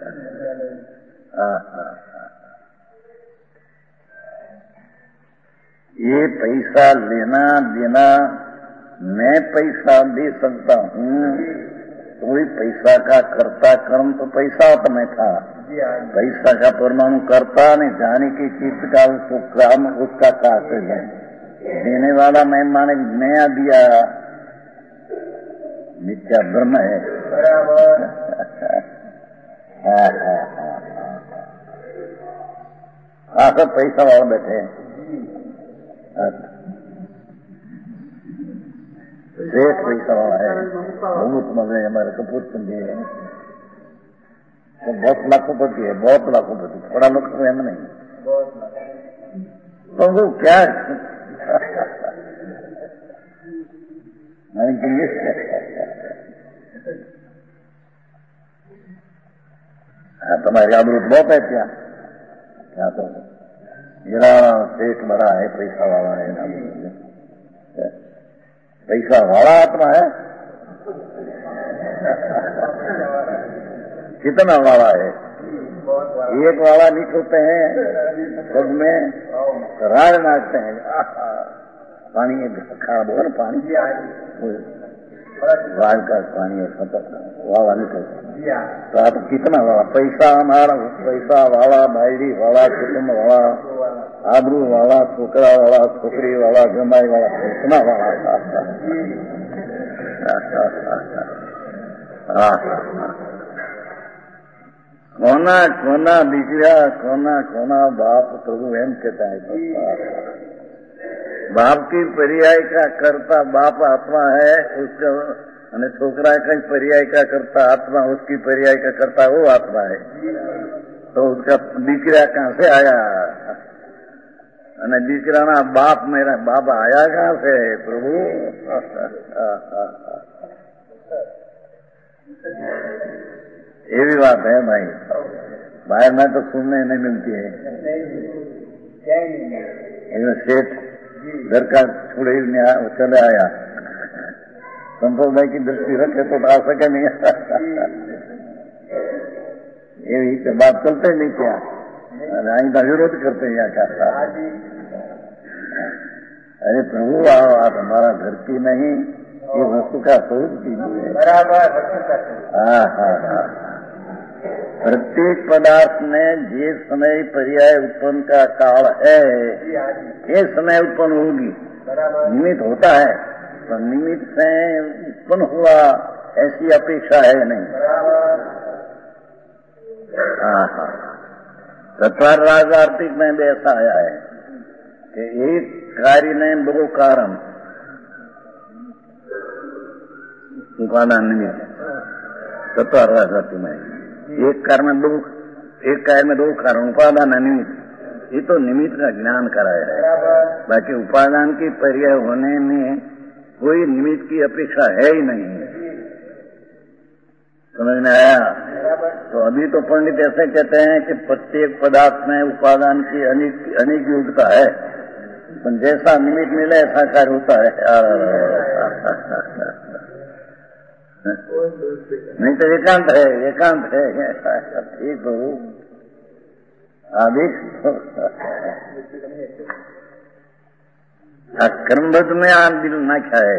ये पैसा लेना देना, मैं पैसा दे सकता हूँ, कोई पैसा का कर्ता कर्म तो पैसा तो मैं था। पैसा का परमाणु करता नहीं, जाने की चीज का उसको काम उसका काटे है। देने वाला मैं माने नया दिया, मिथ्या ब्रह्म है। हाँ सब पैसा वाला बैठे सेठ पैसा वाला है, बहुत मजे हमारे कपूर समझे तो बहुत लाखोपति है, बहुत लाखोपति। थोड़ा लोग तो हम नहीं, तो वो क्या तुम्हारी आबरूत बहुत है क्या? क्या तो मेरा सेठ बड़ा है, पैसा वाला है, पैसा वाला आत्मा है। कितना वाला है? एक वाला नहीं होते हैं सब में राज नाचते हैं। पानी खराब हो ना, पानी राज का पानी है, सतत वाला नहीं होता। तो आप कितना वाला? पैसा हमारा, पैसा वाला, बायरी वाला, कुटुंब वाला, आबरू वाला, छोकरा वाला, छोकरी वाला, जमाई वाला, कितना वाला कोना कोना દીકરા, कोना कोना बाप, प्रभु एम कहता है। बाप की पर्याय का कर्ता बाप आत्मा है, उसका અને छोकरा का पर्याय का कर्ता आत्मा, उसकी पर्याय का कर्ता वो आत्मा है। तो उसका દીકરા कहाँ से आया? અને દીકરાના बाप मेरा बाप आया कहाँ से? प्रभु ये भी बात है भाई, बाहर में तो सुनने नहीं मिलती है। सेठ घर का छोड़े चले आया, संतोष भाई की दृष्टि रखे तो आ सके नहीं। ये बात चलते नहीं क्या? आई का विरोध करते हैं क्या? अरे प्रभु आओ, आप हमारा घर की नहीं, ये वस्तु का स्वरूप कीजिए। हाँ हाँ हाँ, प्रत्येक पदार्थ में जिस समय पर्याय उत्पन्न का काल है, ये समय उत्पन्न होगी। निमित्त होता है, तो निमित्त से उत्पन्न हुआ ऐसी अपेक्षा है नहीं। हाँ हाँ, तत्वार राज आर्थिक में भी ऐसा आया है कि एक कार्य में दो कारण, उपादान निमित्त। तत्वार राज आर्थिक में एक कार्य में दो, एक कार्य में दो कारण, उपादान निमित्त। ये तो निमित्त का ज्ञान कराया है, बाकी उपादान की पर्याय होने में कोई निमित्त की अपेक्षा है ही नहीं। समझ में आया? तो अभी तो पंडित ऐसे कहते हैं कि प्रत्येक पदार्थ में उपादान की अनेक योग्यता है, जैसा निमित्त मिले ऐसा कार्य होता है। नहीं तो एकांत है, एकांत है। ठीक हो अभी क्रमबद्ध में आप दिल न खाए,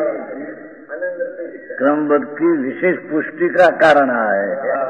क्रमबद्ध की विशेष पुष्टि का कारण है।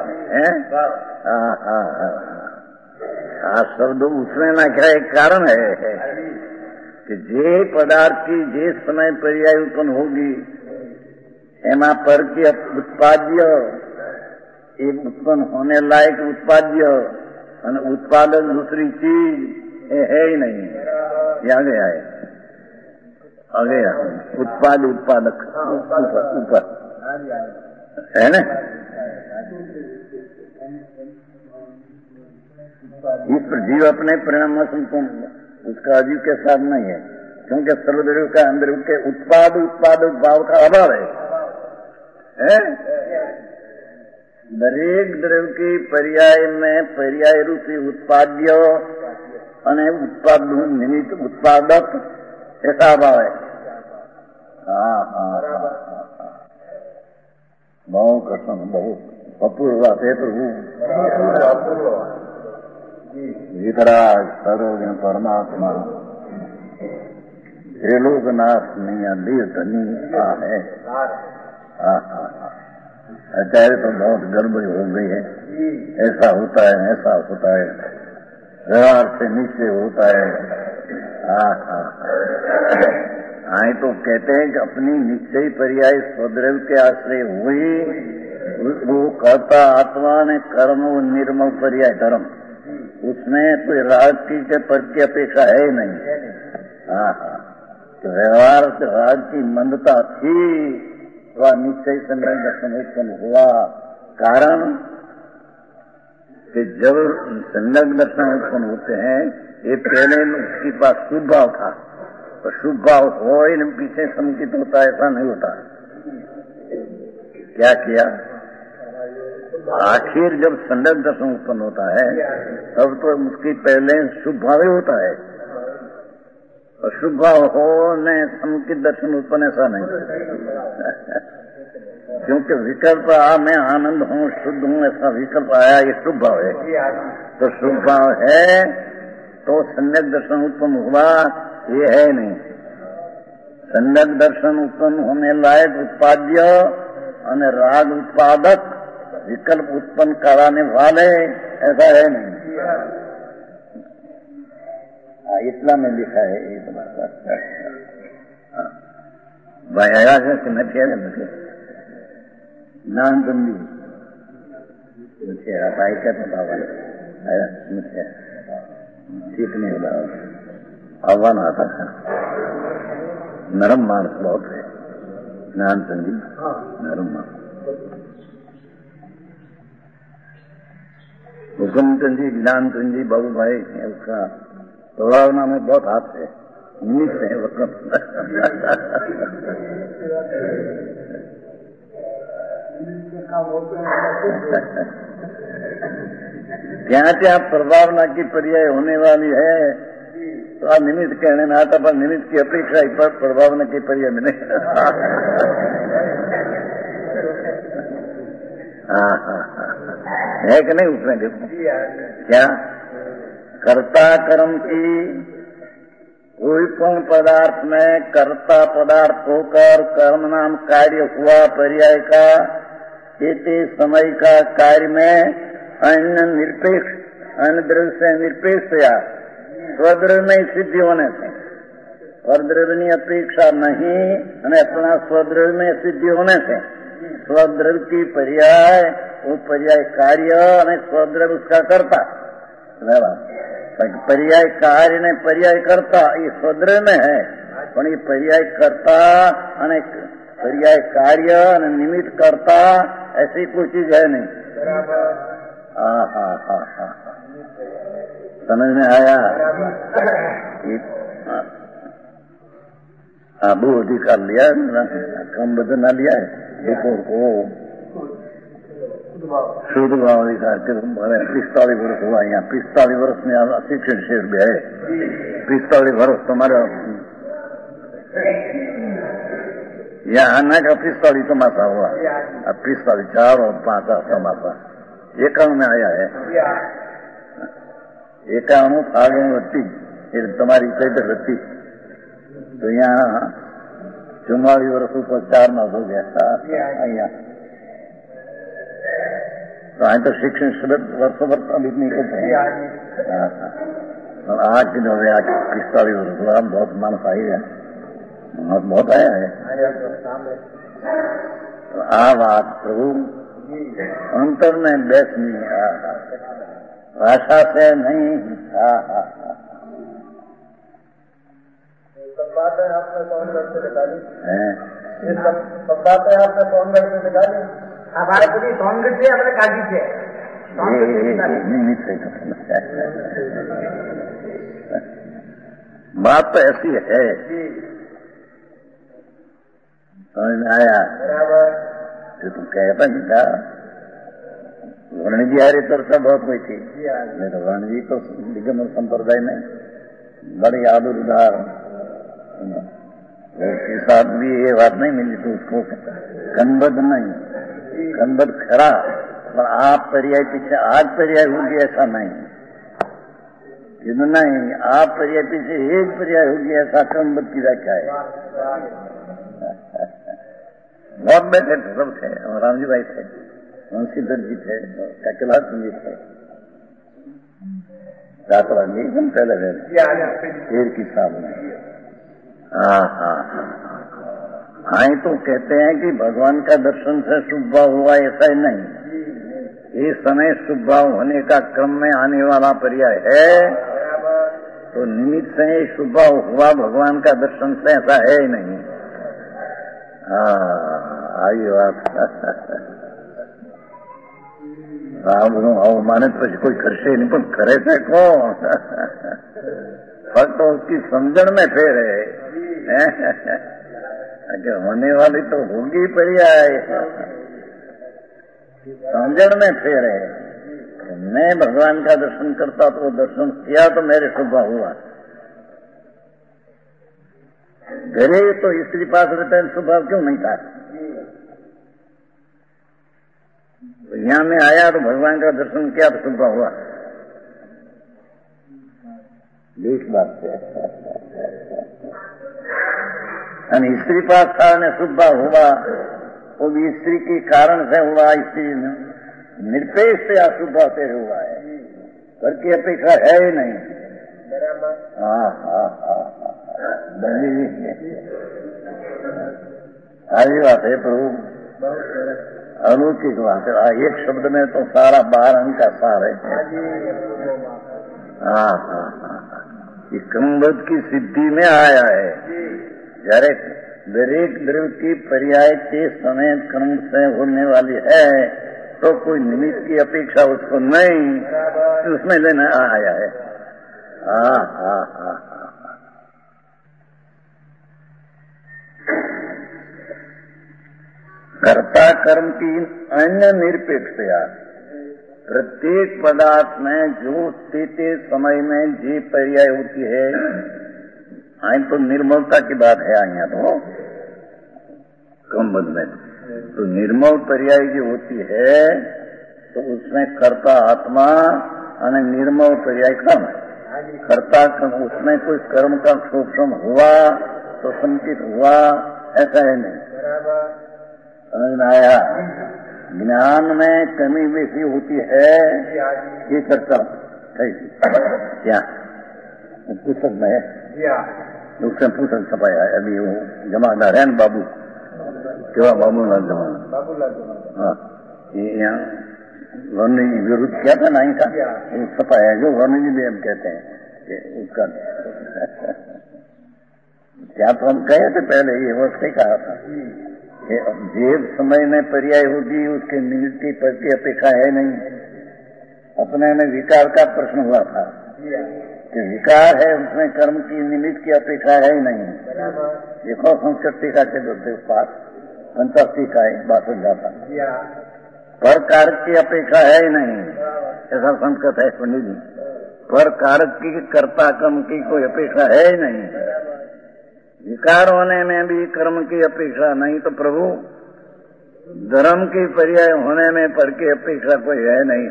शब्द उसमें न खाए कारण है कि जे पदार्थ की जे समय पर्याय उत्पन्न होगी एमा पर की उत्पाद्य एक उत्पन्न होने लायक उत्पाद्य उत्पादक दूसरी चीज है ही नहीं। ये आ गया है, आ गया उत्पाद उत्पादक ऊपर है ना। इस पर जीव अपने परिणाम संपूर्ण उसका अजीव के साथ नहीं है, क्योंकि सर्वद्रव्य का अंदर के उत्पाद उत्पादक भाव का अभाव है। दरेक द्रव्य की पर्याय में पर्याय रूपी उत्पाद्य અને उत्पाद निमित्त उत्पादक ऐसा भाव है। बहुत कठिन, बहुत अपूर्व है प्रभु। वितराग सर्वज्ञ परमात्मा त्रिलोकनाथ नैया देव धनी है। आचार्य तो बहुत गड़बड़ी हो गई है। ऐसा होता है, ऐसा होता है, व्यवहार से निश्चय होता है। आए तो कहते हैं कि अपनी निश्चय पर्याय स्वद्रव्य के आश्रय हुई वो कर्ता आत्मा ने कर्म और निर्मल पर्याय धर्म, उसमें कोई राग की के पद की अपेक्षा है ही नहीं। तो व्यवहार से राग की मंदता थी तो निश्चय संलग्न दर्शन उत्पन्न हुआ। कारण कि जब संलग्न दर्शन उत्पन्न होते हैं ये पहले उसके पास शुभ भाव था, तो शुभ भाव हो ही पीछे संकित होता, ऐसा नहीं होता। क्या किया आखिर जब संलग्न दर्शन उत्पन्न होता है तब तो उसके पहले शुभ भाव ही होता है, और शुभ भाव होने संकित दर्शन उत्पन्न ऐसा नहीं। क्योंकि विकल्प मैं आनंद हूँ शुद्ध हूँ ऐसा विकल्प आया, ये शुभ भाव है। तो शुभ भाव है तो सम्यक दर्शन उत्पन्न हुआ, ये है नहीं। सम्यक दर्शन उत्पन्न होने लायक उत्पाद्य और राग उत्पादक विकल्प उत्पन्न कराने वाले ऐसा है नहीं। इतना में लिखा है ये भाई आया है कि नहीं नाम बंदी मुझे भाई का तो मुझे ठीक नहीं होगा। आह्वान आता था, नरम मानस बहुत है ज्ञान संजी, नरम मानस। हुकुम चंद जी, ज्ञान चंद जी, बाबू भाई उसका प्रभावना में बहुत हाथ है, उन्नीस है वक्त। क्या क्या प्रभावना की पर्याय होने वाली है तो आप निमित्त कहने में आता, पर निमित्त की अपेक्षा पर प्रभावना की पर्याय में नहीं। है कि नहीं उसमें देखो क्या कर्ता कर्म की कोई पण पदार्थ में कर्ता पदार्थ होकर कर्म नाम कार्य हुआ पर्याय का इति समय का कार्य में अन्य निरपेक्ष अन्य द्रव्य से निरपेक्ष या स्वद्रव्य में सिद्धि होने से स्वद्रव्य की अपेक्षा नहीं और अपना स्वद्रव्य में सिद्धि होने से स्वद्रव्य की पर्याय वो पर्याय कार्य और स्वद्रव्य उसका कर्ता, पर्याय कार्य ने पर्याय करता ये स्वद्रव्य में है, पर ये पर्याय करता और पर्याय कार्य और निमित्त करता ऐसी कोई चीज है नहीं। समझ में आया? वो अधिकार लिया, कम बदल ना लिया है। देखो शुद्ध भाव लिखा कि 45 वर्ष हुआ यहाँ, 45 वर्ष में आप शिक्षण शेर गए, 45 वर्ष तुम्हारा यहाँ आना का 45 तमाशा हुआ, अब 45 4 और 5 तमाशा 51 में आया है। 51 फागुन वृत्ति तुम्हारी चैत्र वृत्ति, तो यहाँ 44 वर्ष ऊपर 4 मास हो गया यहाँ, तो અહીં તો શિક્ષણ વર્ષો વર્ષ અભિત नहीं करते हैं। आज के दौर में आज 45 वर्ष हुआ, बहुत मानस आई है, बहुत आया है। तो आ बात प्रभु अंतर में बैठनी, भाषा से नहीं। सब बातें आपने सोनगढ़ से निकाली, ये सब बातें आपने सोनगढ़ से निकाली, हमारे पूरी सोनगढ़ से अपने काजी से बात तो ऐसी है, समझ में आया? जो तुम कहता नहीं था, वर्ण जी हरी चर्चा बहुत हुई थी, नहीं तो वर्ण जी तो दिगंबर संप्रदाय में बड़ी आदुरदार, उसके साथ भी ये बात नहीं मिली तो उसको कनबद्ध नहीं, कनबद्ध खरा, पर आप पर्याय पीछे आज पर्याय होगी ऐसा नहीं, नहीं आप पर्याय पीछे एक पर्याय होगी ऐसा क्रमबद्ध की व्याख्या है। बहुत बैठे थे, सब थे, रामजी भाई थे, वंशीधर जी थे, कैलाश जी थे, रातराम जी एकदम पहले शेर की साल में। हाँ तो कहते हैं कि भगवान का दर्शन से शुभ भाव हुआ, ऐसा ही नहीं, इस समय शुभ भाव होने का क्रम में आने वाला पर्याय है, तो निमित्त से शुभ भाव हुआ भगवान का दर्शन से, ऐसा है ही नहीं। आई बात राम माने तो कोई करशे नहीं, पर करे से कौन, फक्त तो उसकी समझण में फेर है, अगर होने वाली तो होगी पर्याय, समझण में फेर है। मैं भगवान का दर्शन करता तो दर्शन किया तो मेरे शुभ हुआ, घरे तो स्त्री पास रहता है, स्वभाव क्यों नहीं था? तो यहाँ में आया तो भगवान का दर्शन किया तो शुभ हुआ, बीच बात से स्त्री पास था ने शुभ हुआ, वो भी स्त्री के कारण से हुआ, स्त्री निरपेक्ष से अशुभ तेरे हुआ है, घर की अपेक्षा है ही नहीं। सारी बात है प्रभु, अलौकिक बात है, एक शब्द में तो सारा 12 अंक का सार है। इस क्रमबद्ध की सिद्धि में आया है, जरे दरेक द्रव्य की पर्याय के समय क्रम से होने वाली है, तो कोई निमित्त की अपेक्षा उसको नहीं, उसमें लेना आया है। कर्ता कर्म की अन्य निरपेक्षता, प्रत्येक पदार्थ में जो स्थिति समय में जी पर्याय होती है, आई तो निर्मलता की बात है, यहाँ तो क्रमबद्ध में तो निर्मल पर्याय जो होती है, तो उसमें कर्ता आत्मा और निर्मल पर्याय कर्म है। कर्ता उसमें कोई कर्म का शोषण हुआ तो संचित हुआ, ऐसा है नहीं। समझ में आया? ज्ञान में कमी बेसी होती है, ये चर्चा क्या पुस्तक में है, उससे पुस्तक छपाया है अभी, वो जमादार है ना बाबू, केवल बाबूलाल जमाना, हाँ, ये यहाँ वर्ण जी विरुद्ध किया था ना इनका, वो छपाया जो वर्ण जी भी हम कहते हैं उसका। क्या तो हम कहे थे पहले, ये वर्ष ही कहा था, जेब समय में पर्याय होगी, उसके निमित्त की प्रति अपेक्षा है नहीं। अपने में विकार का प्रश्न हुआ था कि विकार है, उसमें कर्म की निमित्त की अपेक्षा है ही नहीं। देखो संस्कृत टीका के पास 85 का 62 जाता, पर कारक की अपेक्षा है ही नहीं, ऐसा संस्कृत है पंडित जी। पर कारक की कर्ता कर्म की कोई अपेक्षा है ही नहीं। विकार होने में भी कर्म की अपेक्षा नहीं, तो प्रभु धर्म की पर्याय होने में पर की अपेक्षा कोई है नहीं।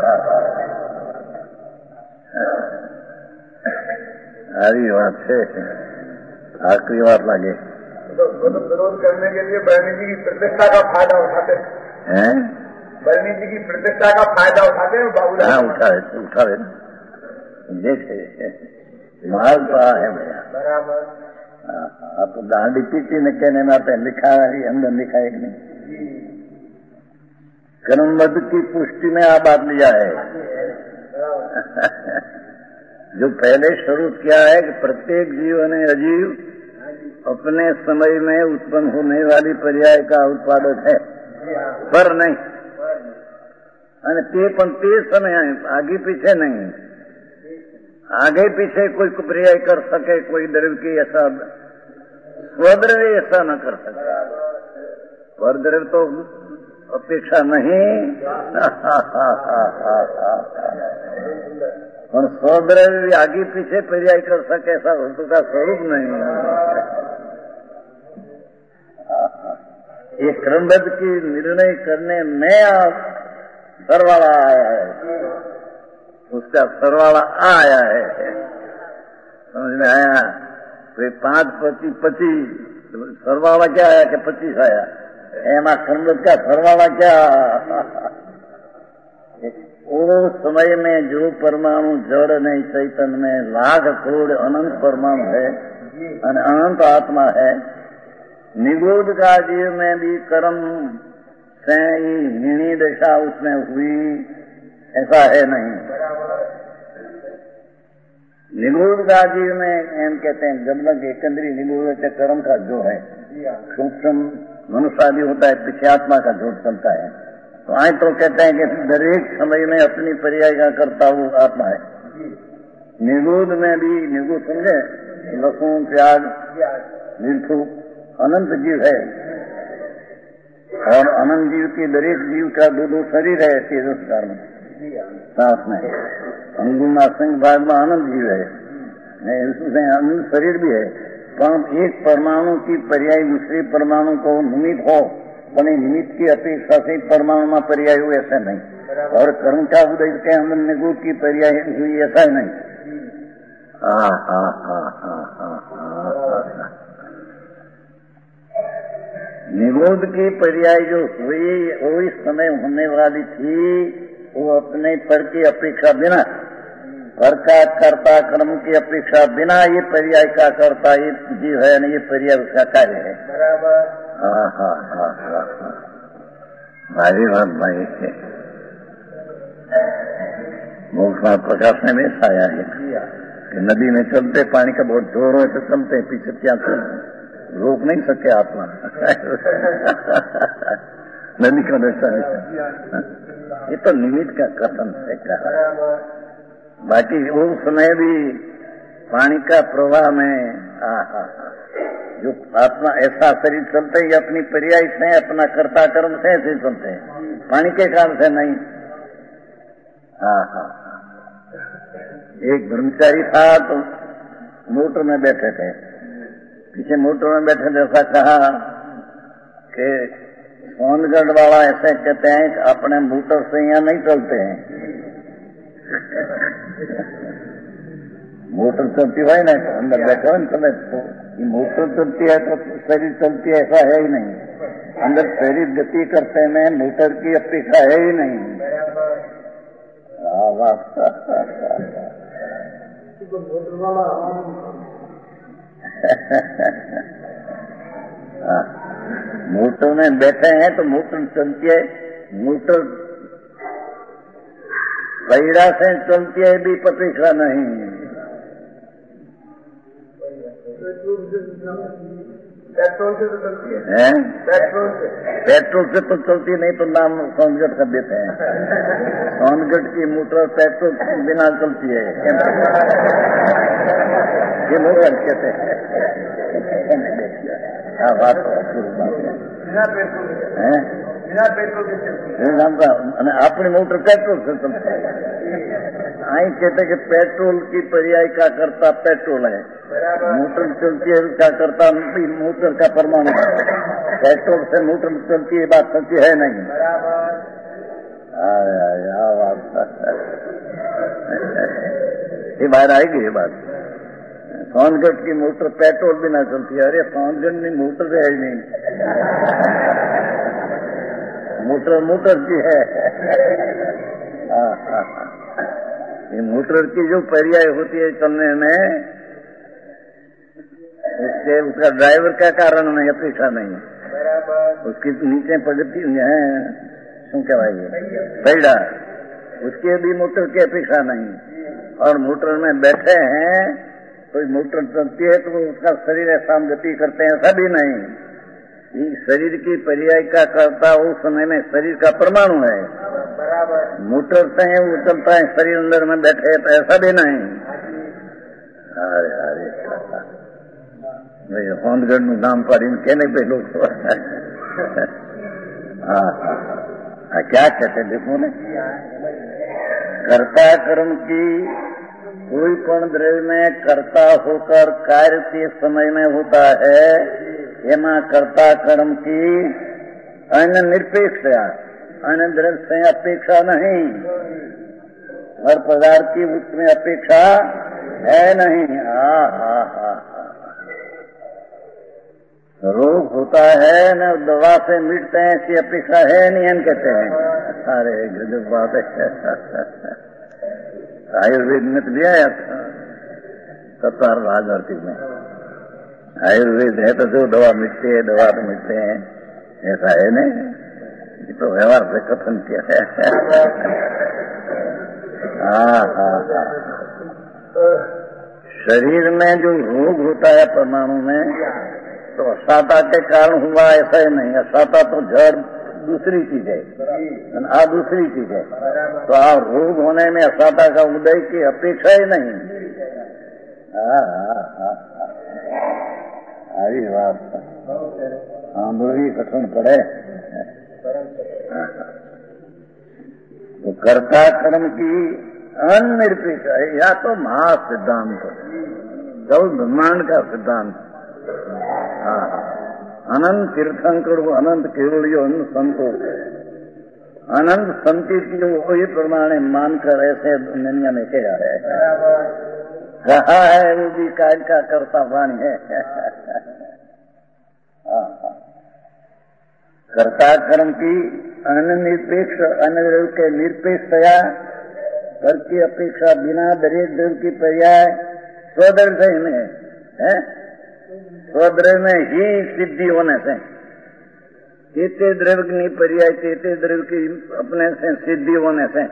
सारी बात है, आखिरी बात लगे। विरोध करने के लिए बरनी जी की प्रतिष्ठा का फायदा उठाते हैं। बरनी जी की प्रतिष्ठा का फायदा उठाते हैं बाबू। हाँ, उठावे देखे माल तो है भैया। बराबर। आप दांडी पीटी ने कहने में आपने लिखा है, अंदर लिखा है कि नहीं? कर्मबद्ध की पुष्टि में आप बात लिया है। जो पहले शुरू किया है कि प्रत्येक जीव ने अजीव अपने समय में उत्पन्न होने वाली पर्याय का उत्पादक है, पर नहीं ते समय आगे पीछे नहीं। आगे पीछे कोई पर्याय कर सके, कोई द्रव्य की ऐसा स्वद्रव्य ऐसा न कर सके। पर द्रव्य तो अपेक्षा नहीं और स्वद्रव्य आगे पीछे पर्याय कर सके, ऐसा वस्तु का स्वरूप नहीं। ये क्रमबद्ध की निर्णय करने में आप सरवाला आया है, उसका सरवाला आया है, समझ में आया? कोई 5-25 सरवाला क्या आया कि 25 आया? एमा क्रमबद्ध का सरवाला क्या? उस समय में जो परमाणु जड़ नहीं चैतन्य में लाख करोड़ अनंत परमाणु है, अनंत आत्मा है। निगूढ़ का जीव में भी कर्म से ही हीणी दशा उसमें हुई, ऐसा है नहीं। निगूढ़ का जीव में हम कहते हैं जब एकंदरी निगूढ़ से कर्म का जो है सूक्ष्म मनुष्य आदि होता है, पीछे आत्मा का जोड़ चलता है। तो आज तो कहते हैं कि दरेक समय में अपनी पर्याय का करता वो आत्मा है। निगूढ़ में भी निगूढ़ समझे, लहसुन प्याज मिर्चू अनंत जीव है, और अनंत जीव की दरेक जीव का दो शरीर है तेजस्कार में, सांस में, अंगुना संघ भाग में अनंत जीव है, उसमें अनंत शरीर भी है। पर एक परमाणु की पर्याय दूसरे परमाणु को निमित्त हो, अपने निमित्त की अपेक्षा से परमाणु में पर्याय हुए, ऐसा नहीं। और कर्म का उदय के अंदर निगूढ़ की पर्याय हुई, ऐसा ही नहीं। निगूढ़ की पर्याय जो हुई वो इस समय होने वाली थी, वो अपने पर की अपेक्षा बिना, पर का कर्ता कर्म की अपेक्षा बिना ये पर्याय का करता ये जीव है, ये पर्याय उसका कार्य है। भारी बात भाई से मोक्षनाथ प्रकाश ने में आया है कि नदी में चलते पानी का बहुत जोर हो तो चलते, पीछे क्या रोक नहीं सके आत्मा। नदी का दशा ये तो निमित्त का कथन से कहा। बाकी वो समय भी पानी का प्रवाह में जो आत्मा ऐसा शरीर चलते ही अपनी पर्याय से, अपना कर्ता कर्म से ऐसे चलते हैं, पानी के काल से नहीं। एक ब्रह्मचारी था तो मोटर में बैठे थे, पीछे मोटर में बैठे थे, ऐसा कहा कि सोनगढ़ वाला ऐसे कहते हैं कि अपने मोटर से यहाँ नहीं चलते हैं। मोटर चलती है ना, तो अंदर बैठे हो समय तो मोटर चलती है तो शरीर चलती है, ऐसा है ही नहीं। अंदर शरीर गति करते में मोटर की अपेक्षा है ही नहीं। मोटर में बैठे हैं तो मोटर चलती है, मोटर पैरा से चलती है भी अपेक्षा नहीं। पेट्रोल से तो चलती है, पेट्रोल से तो चलती नहीं तो नाम सोनगढ़ कर देते हैं। सोनगढ़ की मोटर पेट्रोल बिना चलती है, ये लोग कहते हैं। बात बिना पेट्रोल के चलती है। अपनी मोटर पेट्रोल से चलती है। आई कहते कि पेट्रोल की पर्याय का करता पेट्रोल है, मोटर चलती है क्या करता मोटर का परमाणु है। पेट्रोल से मोटर चलती है, बात सच्ची है नहीं। ये बाहर आएगी ये बात। सोनगढ़ की मोटर पेट्रोल भी ना चलती है। अरे सोनगढ़ में मोटर है ही नहीं, मोटर की है। ये मोटर की जो पर्याय होती है चलने में, उसका ड्राइवर का कारण नहीं, अपेक्षा नहीं। उसकी नीचे प्रगति है, શું કહેવાય, पैड़ा, उसके भी मोटर की अपेक्षा नहीं। और मोटर में बैठे हैं तो मोटर चलती है तो उसका शरीर ऐसा गति करते हैं, ऐसा भी नहीं। शरीर की पर्याय का करता उस समय में शरीर का परमाणु है। मोटर से वो चलता है, शरीर अंदर में बैठे तो ऐसा भी नहीं। अरे अरे भाई होंदगढ़ નું નામ પાડીને કેને पे लोग क्या कहते देखो ने, कर्ता कर्म की कोई पण द्रव्य में कर्ता होकर कार्य के समय में होता है। एमा कर्ता कर्म की अन्य निरपेक्षता, अन्य द्रव्य से अपेक्षा नहीं। हर पदार्थ की उसमें अपेक्षा है नहीं। रोग होता है न दवा से मिटते हैं, ऐसी अपेक्षा है नहीं, हम कहते हैं। अरे गजब बात है। आयुर्वेद में तो भी आया था सत्तार राजवर्ती में। आयुर्वेद है तो जो दवा मिटती है, दवा तो मिटते हैं, ऐसा है नहीं। ये तो व्यवहार से कथन किया है। शरीर में जो रोग होता है परमाणु में, तो असाता के कारण हुआ ऐसा ही नहीं। असाता तो जड़ दूसरी चीज है, आ दूसरी चीज है। तो आ रोग होने में असाता का उदय की अपेक्षा ही नहीं। अरे बात आंदोली कठिन पड़े। तो कर्ता कर्म की अनिरपेक्ष है, या तो महा सिद्धांत, गौ ब्रह्मांड का सिद्धांत। अनंत तीर्थंकर अनंत केवलियो अनंत संतोष, अनंत संतीतियों वही प्रमाणे मानकर ऐसे दुनिया में कहा है। कहा है वो भी कार्य का कर्ता वाणी है। कर्ता कर्म की अनिरपेक्ष, अन्य के निरपेक्षया, कर की अपेक्षा बिना दरेक द्रव्य की पर्याय स्वद्रव्य में है। स्वद्रव्य में ही सिद्धि होने से, तेते द्रव्य की पर्याय तेते द्रव्य की अपने से सिद्धि होने से।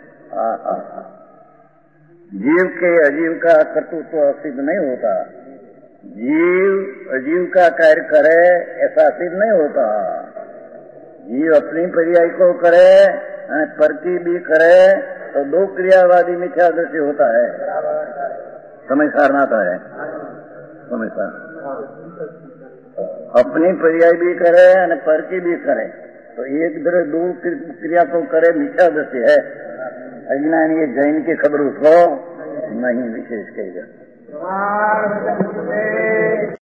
जीव के अजीव का कर्तृत्व सिद्ध नहीं होता। जीव अजीव का कार्य करे ऐसा सिद्ध नहीं होता। जीव अपनी पर्याय को करे, पर की भी करे, तो दो क्रियावादी मिथ्या दृष्टि होता है। समय सारनाता है, समय सार अपनी पर्याय भी करे और पर की भी करे, तो एक द्रव्य दो क्रिया तो करे, मिथ्या दृष्टि है। अज्ञान ये जैन की खबर उसको नहीं विशेष कहेगा।